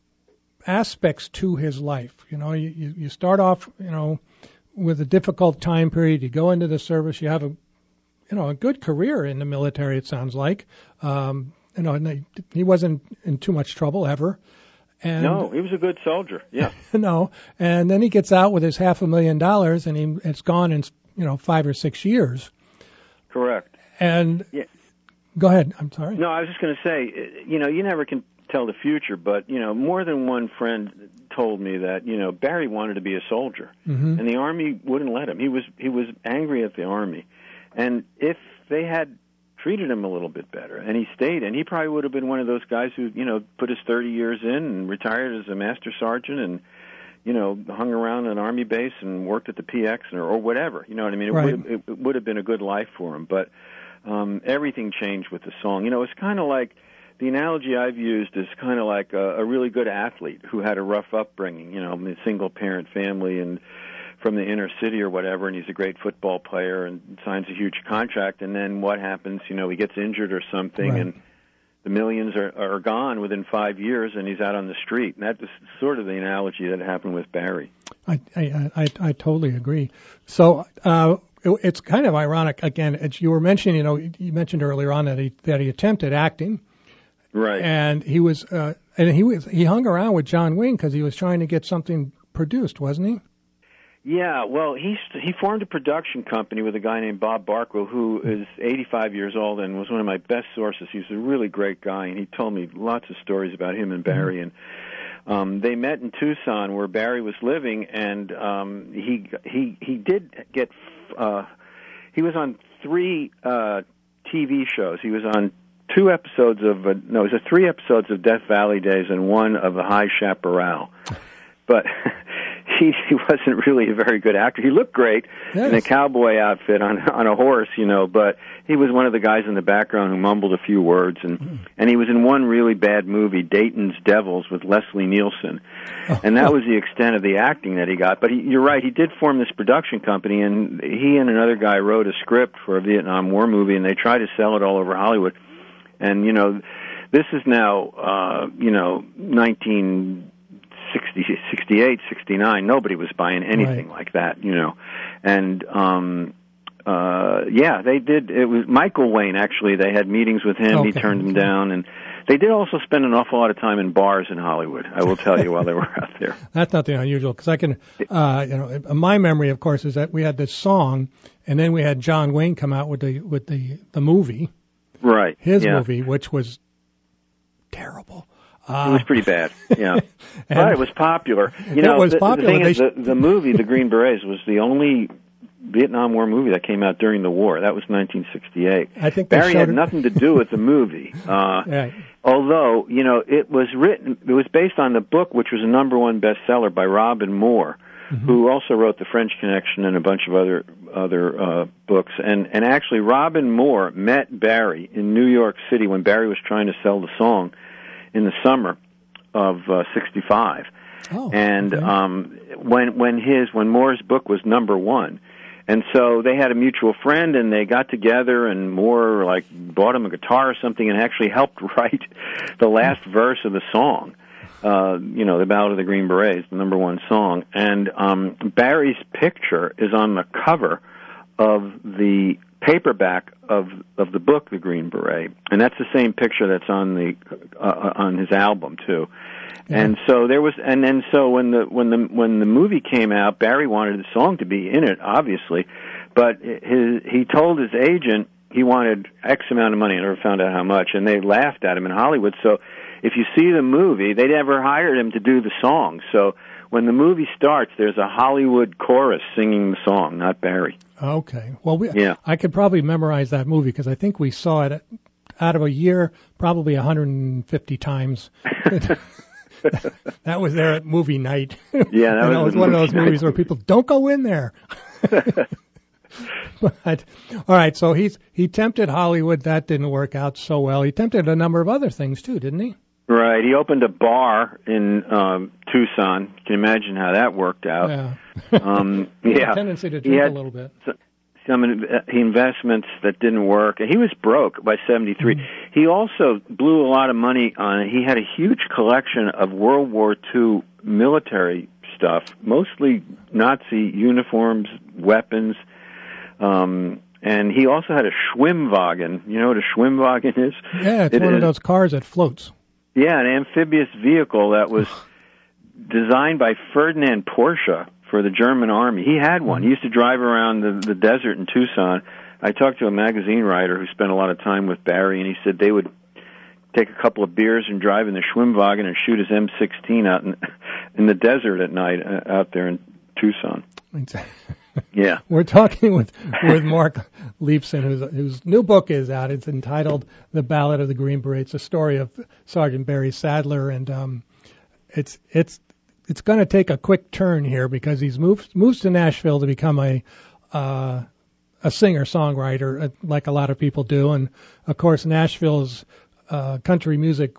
S2: aspects to his life. You know, you, you, you start off, you know, with a difficult time period. You go into the service. You have a, you know, a good career in the military, it sounds like. Um, you know, and they, he wasn't in too much trouble ever. And
S6: no, he was a good soldier. Yeah.
S2: no, and then he gets out with his half a million dollars, and he it's gone in you know five or six years.
S6: Correct.
S2: And
S6: yeah.
S2: Go ahead. I'm sorry.
S6: No, I was just going to say, you know, you never can tell the future, but you know, more than one friend told me that you know Barry wanted to be a soldier,
S2: mm-hmm.
S6: and the Army wouldn't let him. He was he was angry at the Army, and if they had treated him a little bit better, and he stayed, and he probably would have been one of those guys who, you know, put his thirty years in and retired as a master sergeant and, you know, hung around an Army base and worked at the P X or, or whatever. You know what I mean? It,
S2: right.
S6: would have, it would have been a good life for him, but um, everything changed with the song. You know, it's kind of like, the analogy I've used is kind of like a, a really good athlete who had a rough upbringing, you know, a single-parent family and from the inner city or whatever, and he's a great football player and signs a huge contract, and then what happens? You know, he gets injured or something,
S2: right.
S6: and the millions are, are gone within five years, and he's out on the street. And that's sort of the analogy that happened with Barry.
S2: I I I, I totally agree. So uh, it, it's kind of ironic. Again, it's, you were mentioning, you know, you mentioned earlier on that he that he attempted acting,
S6: right?
S2: And he was uh, and he was he hung around with John Wayne because he was trying to get something produced, wasn't he?
S6: Yeah, well, he he formed a production company with a guy named Bob Barkwell, who is eighty-five years old and was one of my best sources. He's a really great guy, and he told me lots of stories about him and Barry. And um, they met in Tucson, where Barry was living, and um, he he he did get uh, he was on three uh, T V shows. He was on two episodes of uh, no, it was a three episodes of Death Valley Days and one of The High Chaparral, but. He, he wasn't really a very good actor. He looked great yes. in a cowboy outfit on on a horse, you know, but he was one of the guys in the background who mumbled a few words, and mm. and he was in one really bad movie, Dayton's Devils, with Leslie Nielsen, oh. and that was the extent of the acting that he got. But he, you're right, he did form this production company, and he and another guy wrote a script for a Vietnam War movie, and they tried to sell it all over Hollywood. And, you know, this is now, uh, you know, nineteen sixty, sixty-eight, sixty-nine, nobody was buying anything right. like that, you know. And, um, uh, yeah, they did, it was Michael Wayne, actually, they had meetings with him, okay. he turned them down, and they did also spend an awful lot of time in bars in Hollywood, I will tell you, while they were out there.
S2: That's nothing unusual, because I can, uh, you know, my memory, of course, is that we had this song, and then we had John Wayne come out with the, with the, the movie.
S6: Right.
S2: His
S6: yeah.
S2: movie, which was terrible.
S6: Uh, it was pretty bad, yeah. But it was popular. You
S2: it
S6: know,
S2: was
S6: the,
S2: popular.
S6: the thing is, the, the movie, The Green Berets, was the only Vietnam War movie that came out during the war. That was nineteen sixty-eight.
S2: I think
S6: Barry had
S2: it.
S6: nothing to do with the movie. Uh,
S2: right.
S6: Although, you know, it was written, it was based on the book, which was a number one bestseller by Robin Moore, mm-hmm. who also wrote The French Connection and a bunch of other other uh, books. And, and actually, Robin Moore met Barry in New York City when Barry was trying to sell the song in the summer of uh, sixty-five.
S2: Oh,
S6: and
S2: okay.
S6: um, when when his when Moore's book was number one, and so they had a mutual friend, and they got together, and Moore like bought him a guitar or something, and actually helped write the last verse of the song. Uh, you know, the Ballad of the Green Berets, the number one song, and um, Barry's picture is on the cover of the paperback of of the book, The Green Beret, and that's the same picture that's on the uh, on his album too. Yeah. And so there was, and then so when the when the when the movie came out, Barry wanted the song to be in it, obviously, but his he told his agent he wanted X amount of money. I never found out how much, and they laughed at him in Hollywood. So if you see the movie, they never hired him to do the song. So when the movie starts, there's a Hollywood chorus singing the song, not Barry.
S2: Okay. Well, we,
S6: yeah.
S2: I could probably memorize that movie because I think we saw it out of a year, probably one hundred fifty times. That was there at movie night.
S6: Yeah, that
S2: you know,
S6: was,
S2: it was one of those movies where people don't go in there. But, all right, so he's he tempted Hollywood. That didn't work out so well. He tempted a number of other things too, didn't he?
S6: Right. He opened a bar in um, Tucson. You can imagine how that worked out.
S2: Yeah.
S6: um, yeah.
S2: A tendency to drink a little bit.
S6: Some investments that didn't work. He was broke by seventy-three. Mm-hmm. He also blew a lot of money on, he had a huge collection of World War Two military stuff, mostly Nazi uniforms, weapons, um, and he also had a Schwimmwagen. You know what a Schwimmwagen is?
S2: Yeah, it's
S6: it
S2: one
S6: is,
S2: of those cars that floats.
S6: Yeah, an amphibious vehicle that was designed by Ferdinand Porsche for the German Army. He had one. He used to drive around the, the desert in Tucson. I talked to a magazine writer who spent a lot of time with Barry, and he said they would take a couple of beers and drive in the Schwimmwagen and shoot his M sixteen out in, in the desert at night uh, out there in Tucson. Yeah.
S2: We're talking with, with Mark Leifson, whose, whose new book is out. It's entitled The Ballad of the Green Beret. It's a story of Sergeant Barry Sadler, and um, it's it's it's going to take a quick turn here because he's moved moves to Nashville to become a uh, a singer-songwriter, like a lot of people do. And, of course, Nashville's uh, country music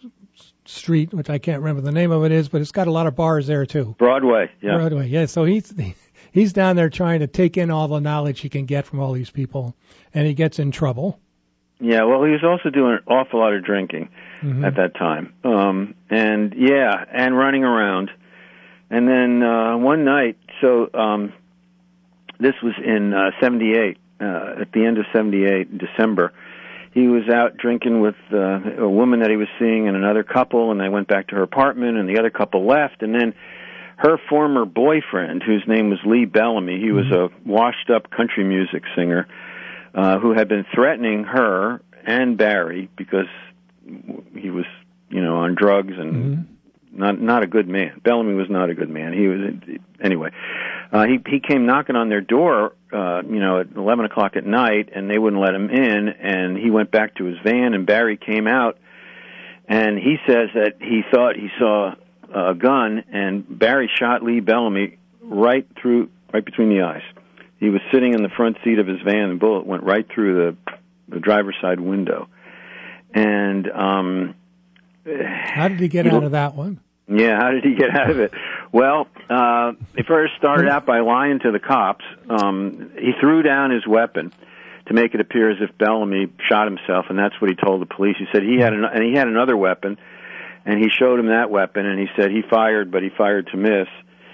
S2: street, which I can't remember the name of it is, but it's got a lot of bars there, too.
S6: Broadway, yeah.
S2: Broadway, yeah. So he's he's down there trying to take in all the knowledge he can get from all these people, and he gets in trouble.
S6: Yeah, well, he was also doing an awful lot of drinking
S2: mm-hmm.
S6: at that time. Um, and, yeah, and running around. And then uh, one night, so... Um, This was in uh, seventy-eight, uh, at the end of seventy-eight, in December. He was out drinking with uh, a woman that he was seeing and another couple, and they went back to her apartment, and the other couple left. And then her former boyfriend, whose name was Lee Bellamy, he was a washed-up country music singer uh, who had been threatening her and Barry because he was, you know, on drugs and mm-hmm. not not a good man. Bellamy was not a good man. He was, anyway. Uh, he he came knocking on their door, uh, you know, at eleven o'clock at night, and they wouldn't let him in. And he went back to his van, and Barry came out, and he says that he thought he saw a gun, and Barry shot Lee Bellamy right through, right between the eyes. He was sitting in the front seat of his van, and the bullet went right through the the driver's side window. And um,
S2: how did he get out of that one?
S6: Yeah, how did he get out of it? Well, uh, he first started out by lying to the cops. Um, he threw down his weapon to make it appear as if Bellamy shot himself, and that's what he told the police. He said he had an, and he had another weapon, and he showed him that weapon, and he said he fired, but he fired to miss,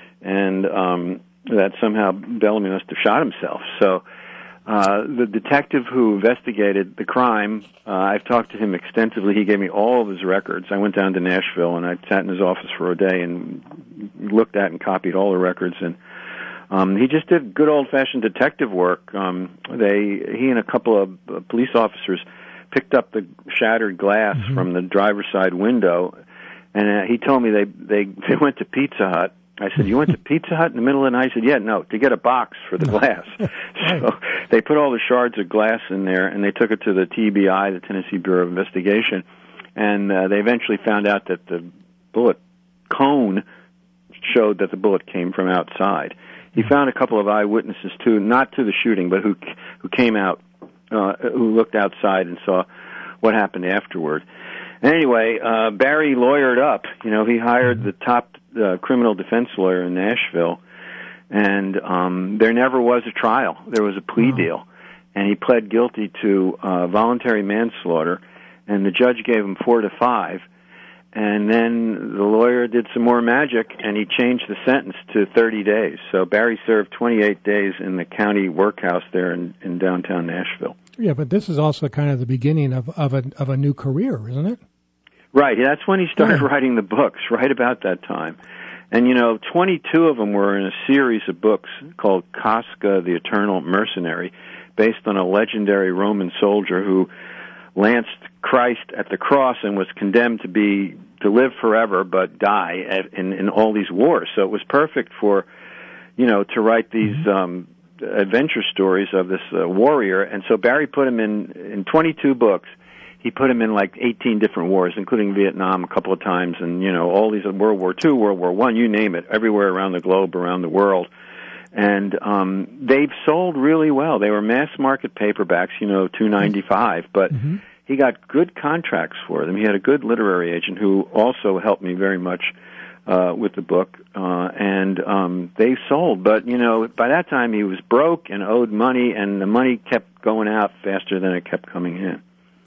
S6: and um, that somehow Bellamy must have shot himself. So uh, the detective who investigated the crime, uh, I've talked to him extensively. He gave me all of his records. I went down to Nashville, and I sat in his office for a day and looked at and copied all the records. And um, he just did good old-fashioned detective work. Um, they, he and a couple of uh, police officers picked up the shattered glass mm-hmm. from the driver's side window, and uh, he told me they, they, they went to Pizza Hut. I said, you went to Pizza Hut in the middle of the night? He said, yeah, no, to get a box for the glass. So they put all the shards of glass in there, and they took it to the T B I, the Tennessee Bureau of Investigation, and uh, they eventually found out that the bullet cone showed that the bullet came from outside. He found a couple of eyewitnesses, too, not to the shooting, but who who came out, uh, who looked outside and saw what happened afterward. Anyway, uh, Barry lawyered up. You know, he hired the top uh, criminal defense lawyer in Nashville, and um, there never was a trial. There was a plea wow. deal, and he pled guilty to uh, voluntary manslaughter, and the judge gave him four to five. And then the lawyer did some more magic, and he changed the sentence to thirty days. So Barry served twenty-eight days in the county workhouse there in, in downtown Nashville.
S2: Yeah, but this is also kind of the beginning of, of a of a new career, isn't it?
S6: Right. That's when he started
S2: yeah.
S6: writing the books, right about that time. And, you know, twenty-two of them were in a series of books called Casca, the Eternal Mercenary, based on a legendary Roman soldier who lanced Christ at the cross and was condemned to be to live forever but die at, in, in all these wars. So it was perfect for, you know, to write these um, adventure stories of this uh, warrior. And so Barry put him in, in twenty-two books. He put him in like eighteen different wars, including Vietnam a couple of times, and, you know, all these, World War Two, World War One, you name it, everywhere around the globe, around the world. And um, they've sold really well. They were mass market paperbacks, you know, two ninety-five, but mm-hmm. he got good contracts for them. He had a good literary agent who also helped me very much uh, with the book, uh, and um, they sold. But, you know, by that time he was broke and owed money, and the money kept going out faster than it kept coming in.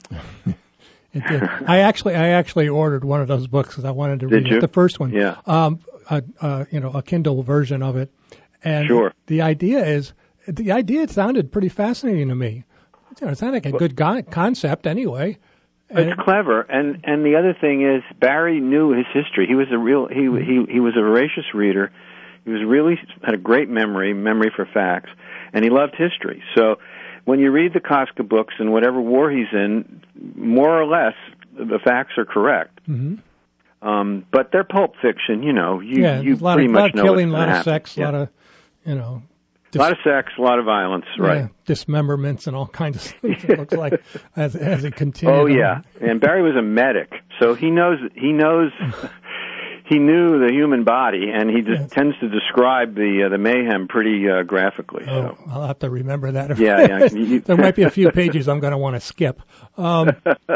S2: It did. I actually, I actually ordered one of those books because I wanted to
S6: did
S2: read
S6: you?
S2: it. The first one,
S6: yeah,
S2: um, a, uh, you know, a Kindle version of it. And
S6: sure.
S2: the idea is, the idea it sounded pretty fascinating to me. You know, it sounded like a good go- concept anyway. And
S6: it's clever, and and the other thing is Barry knew his history. He was a real he he he was a voracious reader. He was really had a great memory, memory for facts, and he loved history. So when you read the Casca books and whatever war he's in, more or less the facts are correct.
S2: Mm-hmm.
S6: Um, but they're pulp fiction, you know. You
S2: yeah,
S6: you
S2: a lot
S6: pretty
S2: of,
S6: much
S2: lot of
S6: know
S2: killing, a
S6: what's
S2: lot of
S6: happen.
S2: sex, a
S6: yeah.
S2: lot of you know.
S6: A lot of sex, a lot of violence, right?
S2: Yeah, dismemberments and all kinds of things. It looks like as as it continues.
S6: Oh yeah, and Barry was a medic, so he knows he knows he knew the human body, and he just yes. tends to describe the uh, the mayhem pretty uh, graphically.
S2: Oh,
S6: so.
S2: I'll have to remember that.
S6: Yeah, yeah.
S2: There might be a few pages I'm going to want to skip. Um,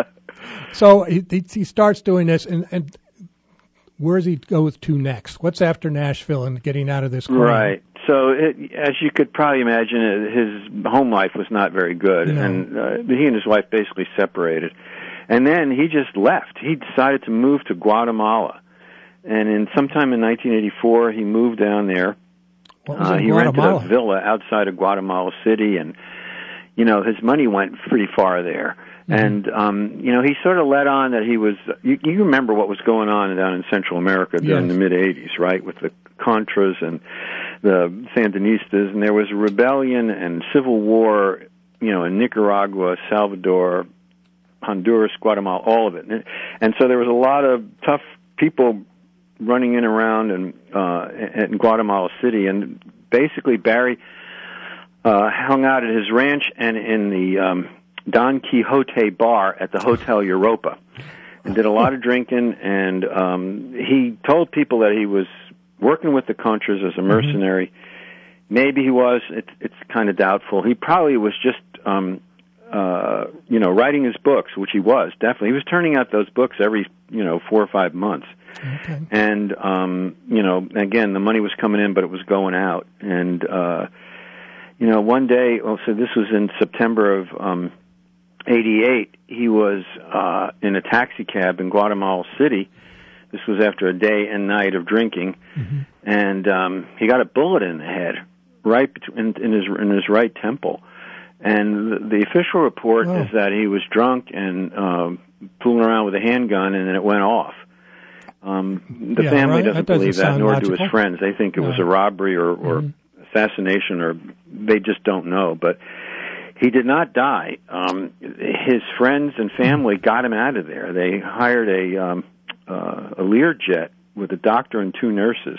S2: so he, he starts doing this, and, and where does he go to next? What's after Nashville and getting out of this corner?
S6: Right. So, it, as you could probably imagine, his home life was not very good,
S2: no.
S6: and uh, he and his wife basically separated. And then he just left. He decided to move to Guatemala, and in sometime in nineteen eighty-four, he moved down there.
S2: What was
S6: uh,
S2: in
S6: he
S2: Guatemala?
S6: rented a villa outside of Guatemala City, and you know his money went pretty far there. Mm-hmm. And um, you know he sort of let on that he was. You, you remember what was going on down in Central America during
S2: yes.
S6: the mid eighties, right? With the Contras and the Sandinistas, and there was a rebellion and civil war, you know, in Nicaragua, Salvador, Honduras, Guatemala, all of it. And, and so there was a lot of tough people running in around and uh, in Guatemala City, and basically Barry uh, hung out at his ranch and in the um, Don Quixote bar at the Hotel Europa, and did a lot of drinking. And um, he told people that he was working with the Contras as a mercenary. Mm-hmm. Maybe he was. It's, it's kind of doubtful. He probably was just, um, uh, you know, writing his books, which he was, definitely. He was turning out those books every, you know, four or five months.
S2: Okay.
S6: And, um, you know, again, the money was coming in, but it was going out. And, uh, you know, one day, well, so this was in September of um, eighty-eight, he was uh, in a taxi cab in Guatemala City. This was after a day and night of drinking, mm-hmm. and um, he got a bullet in the head, right between, in his in his right temple. And the, the official report
S2: oh.
S6: is that he was drunk and um, fooling around with a handgun, and then it went off. Um, the
S2: yeah,
S6: family
S2: right?
S6: doesn't
S2: that
S6: believe
S2: doesn't
S6: that, nor
S2: logical.
S6: do his friends. They think it
S2: no.
S6: was a robbery or, or mm-hmm. assassination, or they just don't know. But he did not die. Um, his friends and family mm-hmm. got him out of there. They hired a um, uh, a Learjet with a doctor and two nurses,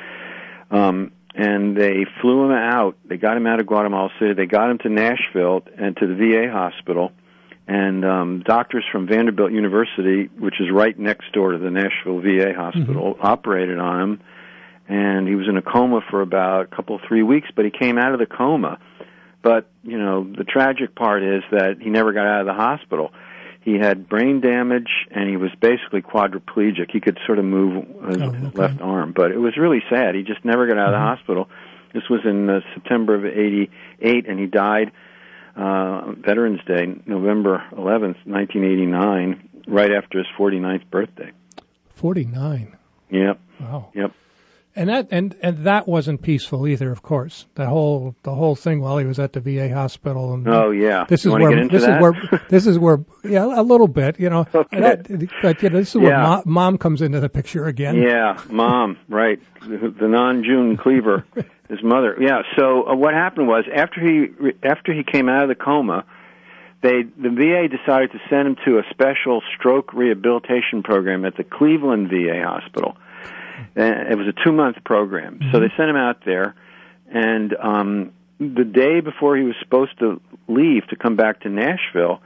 S6: um, and they flew him out. They got him out of Guatemala City. They got him to Nashville and to the V A hospital. And um, doctors from Vanderbilt University, which is right next door to the Nashville V A hospital, mm-hmm. operated on him. And he was in a coma for about a couple, three weeks, but he came out of the coma. But, you know, the tragic part is that he never got out of the hospital. He had brain damage, and he was basically quadriplegic. He could sort of move his
S2: oh, okay.
S6: left arm, but it was really sad. He just never got out
S2: mm-hmm.
S6: of the hospital. This was in uh, September of eighty-eight, and he died uh, Veterans Day, November eleventh, nineteen eighty-nine, right after his forty-ninth birthday.
S2: forty-nine
S6: Yep.
S2: Wow.
S6: Yep.
S2: And that and, and that wasn't peaceful either, of course. The whole the whole thing while he was at the V A hospital. And
S6: oh yeah.
S2: This
S6: you
S2: is
S6: want
S2: where
S6: to get into
S2: this
S6: that?
S2: is where this is where yeah a little bit you know.
S6: Okay.
S2: That, but you know, this is where
S6: yeah.
S2: mom, mom comes into the picture again.
S6: Yeah, mom, right? The, the non-June Cleaver, his mother. Yeah. So uh, what happened was after he after he came out of the coma, they the V A decided to send him to a special stroke rehabilitation program at the Cleveland V A hospital. And it was a two-month program. Mm-hmm. So they sent him out there, and um, the day before he was supposed to leave to come back to Nashville,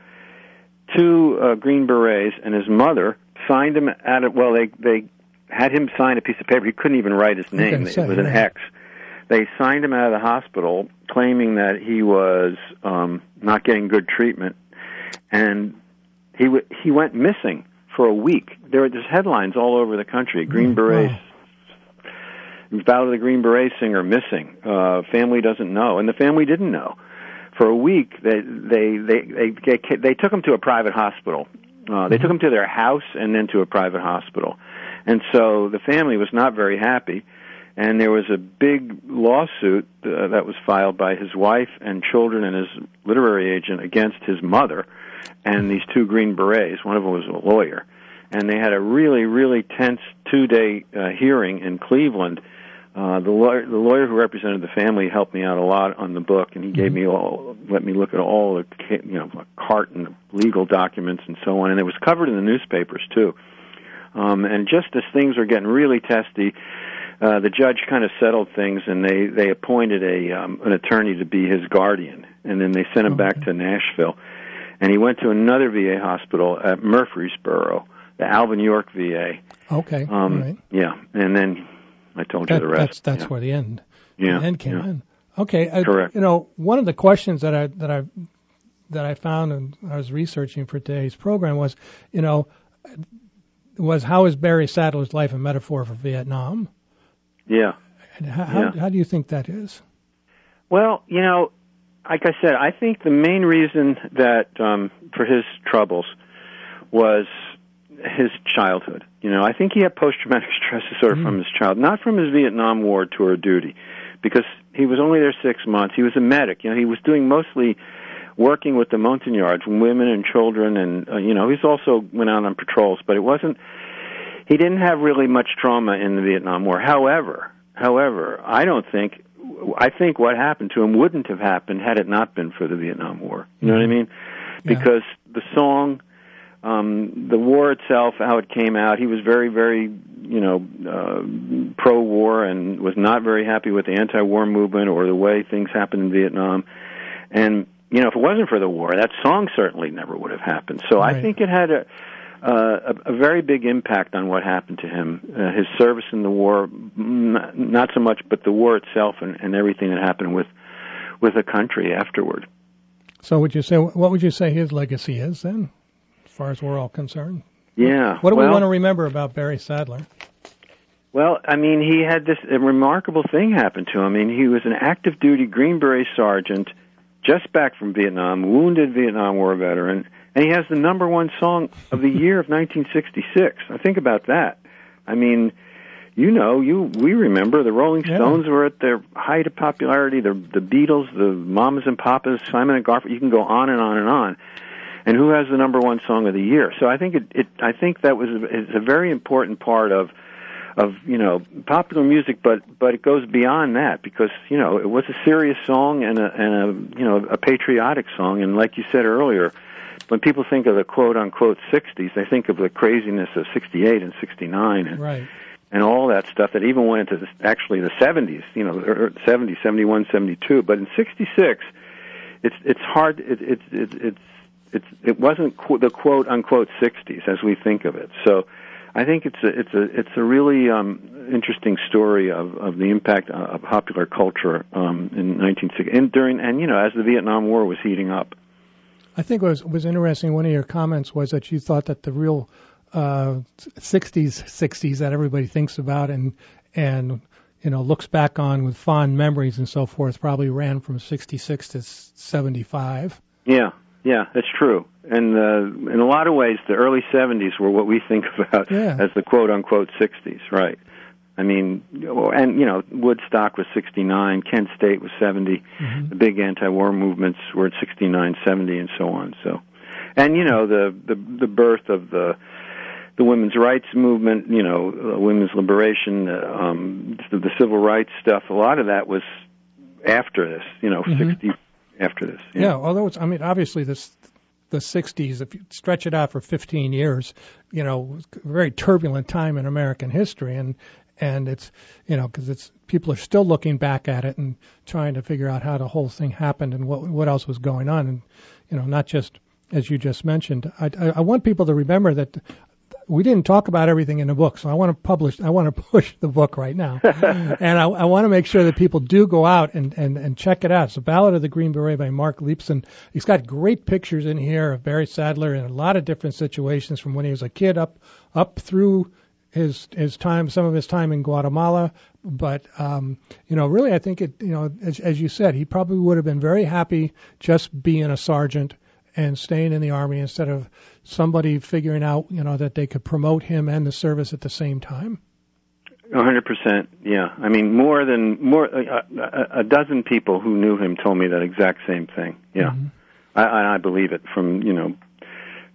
S6: two uh, Green Berets and his mother signed him out of, well, they, they had him sign a piece of paper. He couldn't even write his name. It was an X. They signed him out of the hospital, claiming that he was um, not getting good treatment, and he w- he went missing for a week. There were just headlines all over the country. Green Berets, wow. Battle of the Green Beret singer missing. Uh, family doesn't know, and the family didn't know. For a week, they they they they, they, they took him to a private hospital. Uh, they mm-hmm. took him to their house and then to a private hospital, and so the family was not very happy. And there was a big lawsuit uh, that was filed by his wife and children and his literary agent against his mother, and these two Green Berets. One of them was a lawyer, and they had a really, really tense two-day uh, hearing in Cleveland. Uh, the lawyer, the lawyer who represented the family helped me out a lot on the book, and he gave me all, let me look at all the, you know, a carton of legal documents and so on, and it was covered in the newspapers too. Um, and just as things were getting really testy, uh, the judge kind of settled things, and they they appointed a um, an attorney to be his guardian, and then they sent him okay. back to Nashville, and he went to another V A hospital at Murfreesboro, the Alvin York V A.
S2: Okay,
S6: um,
S2: all right.
S6: Yeah, and then I told
S2: that,
S6: you the rest.
S2: That's that's
S6: yeah.
S2: where the end.
S6: Yeah,
S2: the end came
S6: yeah.
S2: in. Okay, I,
S6: correct.
S2: You know, one of the questions that I that I that I found and I was researching for today's program was, you know, was how is Barry Sadler's life a metaphor for Vietnam?
S6: Yeah.
S2: And how, how,
S6: yeah.
S2: how do you think that is?
S6: Well, you know, like I said, I think the main reason that um, for his troubles was his childhood. You know, I think he had post-traumatic stress disorder mm. from his child, not from his Vietnam War tour of duty, because he was only there six months. He was a medic. You know, he was doing mostly working with the Montagnards, women and children, and, uh, you know, he's also went out on patrols, but it wasn't, he didn't have really much trauma in the Vietnam War. However, however, I don't think, I think what happened to him wouldn't have happened had it not been for the Vietnam War. You know mm-hmm. what I mean?
S2: Yeah.
S6: Because the song, um, the war itself, how it came out, he was very, very, you know, uh, pro-war and was not very happy with the anti-war movement or the way things happened in Vietnam. And, you know, if it wasn't for the war, that song certainly never would have happened. So right. I think it had a, uh, a, a very big impact on what happened to him. Uh, his service in the war, not, not so much, but the war itself and, and everything that happened with with the country afterward.
S2: So would you say, what would you say his legacy is then, as far as we're all concerned?
S6: Yeah.
S2: What do
S6: well,
S2: we want to remember about Barry Sadler?
S6: Well, I mean, he had this a remarkable thing happen to him. I mean, he was an active duty Green Beret sergeant, just back from Vietnam, wounded Vietnam War veteran, and he has the number one song of the year of nineteen sixty-six. Now, think about that. I mean, you know, you we remember the Rolling Stones yeah. were at their height of popularity, the the Beatles, the Mamas and Papas, Simon and Garfunkel. You can go on and on and on. And who has the number one song of the year? So I think it, it I think that was a, it's a very important part of of, you know, popular music, but but it goes beyond that because, you know, it was a serious song and a, and a you know, a patriotic song. And like you said earlier, when people think of the quote-unquote sixties, they think of the craziness of sixty-eight and sixty-nine and,
S2: right.
S6: and all that stuff that even went into the, actually the seventies, you know, or seventy, seventy-one, seventy-two. But in sixty-six, it's it's hard, it, it, it, it's, it's, it wasn't qu- the quote-unquote sixties as we think of it. So I think it's a it's a it's a really um, interesting story of, of the impact of popular culture um, in nineteen sixty and during and you know as the Vietnam War was heating up.
S2: I think what was was interesting. One of your comments was that you thought that the real uh, sixties sixties that everybody thinks about and and you know looks back on with fond memories and so forth probably ran from sixty-six to seventy-five.
S6: Yeah. Yeah, that's true. And uh, in a lot of ways, the early seventies were what we think about
S2: yeah.
S6: as the quote-unquote sixties, right? I mean, and, you know, Woodstock was sixty-nine, Kent State was seventy, mm-hmm. the big anti-war movements were at sixty-nine, seventy, and so on. So, and, you know, the, the, the birth of the the women's rights movement, you know, uh, women's liberation, uh, um, the, the civil rights stuff, a lot of that was after this, you know, mm-hmm. sixty after this.
S2: Yeah, yeah although it's, I mean, obviously this, the sixties, if you stretch it out for fifteen years, you know, was a very turbulent time in American history. And, and it's, you know, because it's, people are still looking back at it and trying to figure out how the whole thing happened and what, what else was going on. And, you know, not just, as you just mentioned, I, I, I want people to remember that we didn't talk about everything in the book, so I want to publish, I want to push the book right now. And I, I want to make sure that people do go out and, and, and check it out. It's The Ballad of the Green Beret by Mark Leibson. He's got great pictures in here of Barry Sadler in a lot of different situations from when he was a kid up, up through his, his time, some of his time in Guatemala. But, um, you know, really, I think it, you know, as, as you said, he probably would have been very happy just being a sergeant and staying in the Army instead of somebody figuring out, you know, that they could promote him and the service at the same time?
S6: A hundred percent, yeah. I mean, more than, more, a, a, a dozen people who knew him told me that exact same thing, yeah. Mm-hmm. I, I believe it from, you know,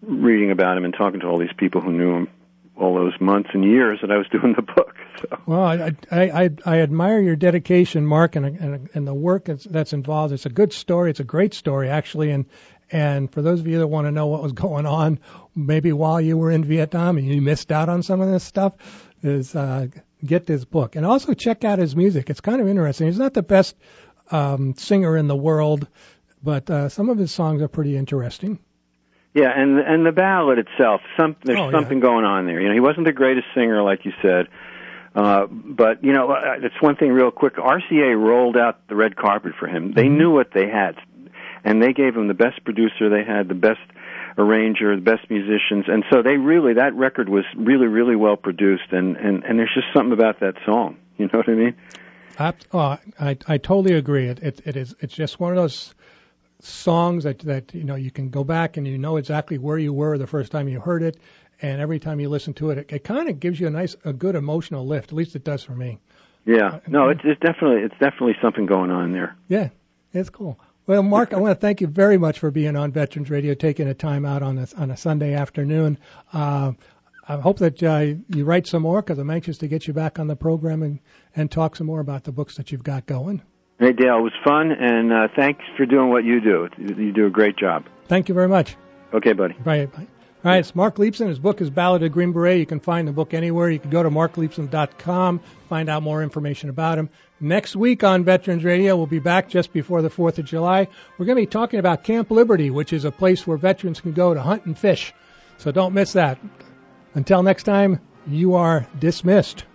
S6: reading about him and talking to all these people who knew him all those months and years that I was doing the book. So.
S2: Well, I, I I I admire your dedication, Mark, and and, and the work that's, that's involved. It's a good story. It's a great story, actually. And and for those of you that want to know what was going on, maybe while you were in Vietnam and you missed out on some of this stuff, is uh, get this book and also check out his music. It's kind of interesting. He's not the best um, singer in the world, but uh, some of his songs are pretty interesting.
S6: Yeah, and and the ballad itself, some, there's
S2: oh,
S6: something
S2: yeah.
S6: going on there. You know, he wasn't the greatest singer, like you said, uh, but you know, uh, it's one thing real quick. R C A rolled out the red carpet for him. They mm-hmm. knew what they had, and they gave him the best producer they had, the best arranger, the best musicians, and so they really that record was really, really well produced. And and and there's just something about that song. You know what I mean?
S2: I, oh, I I totally agree. It it, it is it's just one of those songs that, that, you know, you can go back and you know exactly where you were the first time you heard it, and every time you listen to it, it, it kind of gives you a nice, a good emotional lift. At least it does for me.
S6: Yeah, no, it's, it's definitely, it's definitely something going on there.
S2: Yeah, it's cool. Well, Mark, I want to thank you very much for being on Veterans Radio, taking a time out on a, on a Sunday afternoon. Uh, I hope that uh, you write some more, because I'm anxious to get you back on the program and, and talk some more about the books that you've got going.
S6: Hey, Dale, it was fun, and uh, thanks for doing what you do. You do a great job.
S2: Thank you very much.
S6: Okay, buddy.
S2: Bye. Bye. All right, it's Mark Leibson. His book is Ballad of Green Beret. You can find the book anywhere. You can go to mark leibson dot com, find out more information about him. Next week on Veterans Radio, we'll be back just before the fourth of July. We're going to be talking about Camp Liberty, which is a place where veterans can go to hunt and fish. So don't miss that. Until next time, you are dismissed.